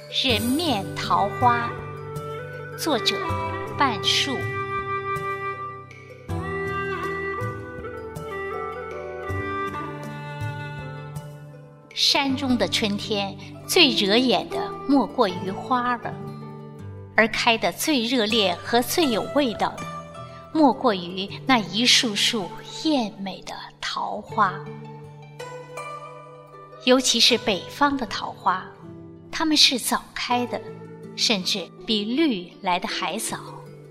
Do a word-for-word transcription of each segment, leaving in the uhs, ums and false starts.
人面桃花，作者半树。山中的春天，最惹眼的莫过于花了，而开得最热烈和最有味道的，莫过于那一束束艳美的桃花。尤其是北方的桃花，它们是早开的，甚至比绿来得还早。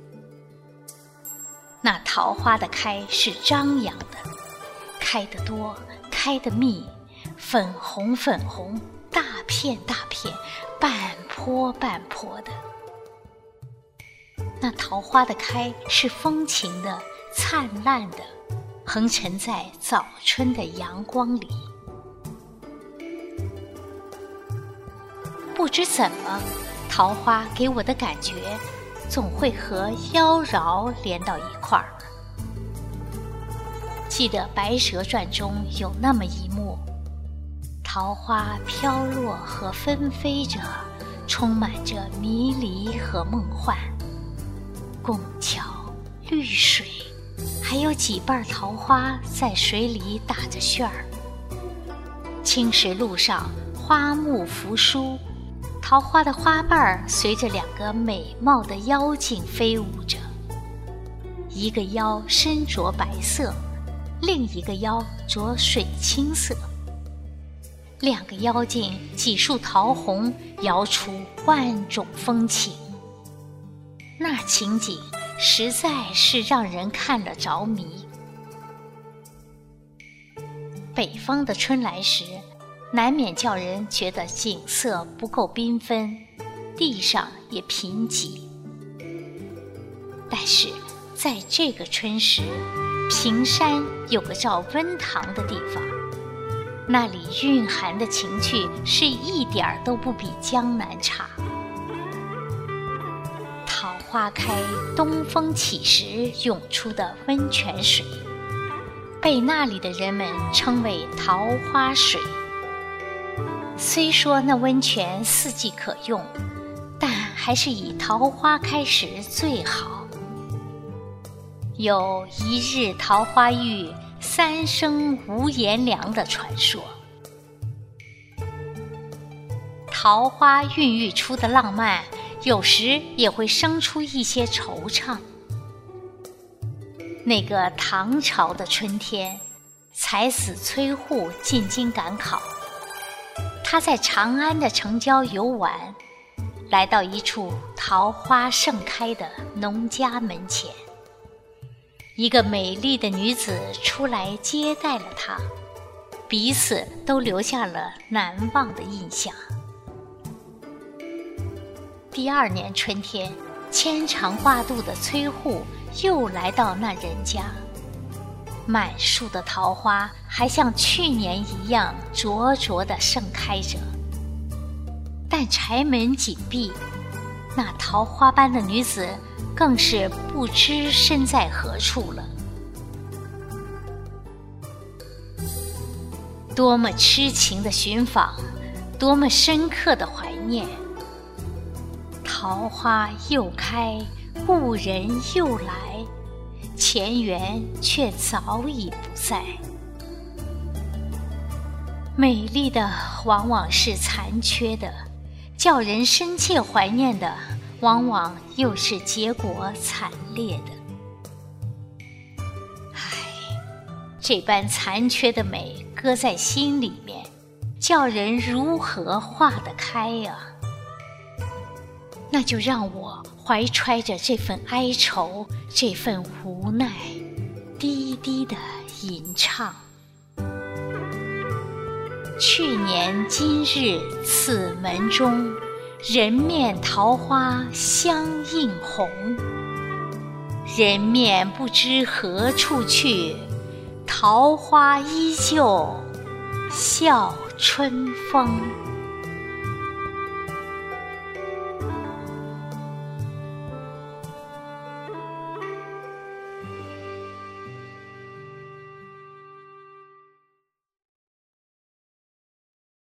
那桃花的开是张扬的，开得多，开得密，粉红粉红，大片大片，半坡半坡的。那桃花的开是风情的，灿烂的，横陈在早春的阳光里。不知怎么，桃花给我的感觉总会和妖娆连到一块儿。记得《白蛇传》中有那么一幕，桃花飘落和纷飞着，充满着迷离和梦幻。拱桥、绿水，还有几瓣桃花在水里打着旋儿。青石路上花木扶疏，桃花的花瓣随着两个美貌的妖精飞舞着，一个妖身着白色，另一个妖着水青色。两个妖精几束桃红，摇出万种风情。那情景实在是让人看了着迷。北方的春来时，难免叫人觉得景色不够缤纷，地上也贫瘠。但是在这个春时，平山有个叫温塘的地方，那里蕴含的情趣是一点儿都不比江南差。桃花开，东风起时涌出的温泉水，被那里的人们称为桃花水。虽说那温泉四季可用，但还是以桃花开时最好。有一日桃花浴，三生无颜凉的传说。桃花孕育出的浪漫，有时也会生出一些惆怅。那个唐朝的春天，才子崔护进京赶考，他在长安的城郊游玩，来到一处桃花盛开的农家门前，一个美丽的女子出来接待了他，彼此都留下了难忘的印象。第二年春天，牵肠挂肚的崔护又来到那人家，满树的桃花还像去年一样灼灼地盛开着，但柴门紧闭，那桃花般的女子更是不知身在何处了。多么痴情的寻访，多么深刻的怀念。桃花又开，故人又来，前缘却早已不在。美丽的往往是残缺的，叫人深切怀念的往往又是结果惨烈的。唉，这般残缺的美搁在心里面，叫人如何化得开啊？那就让我怀揣着这份哀愁，这份无奈，低低地吟唱。去年今日此门中，人面桃花相映红。人面不知何处去，桃花依旧笑春风。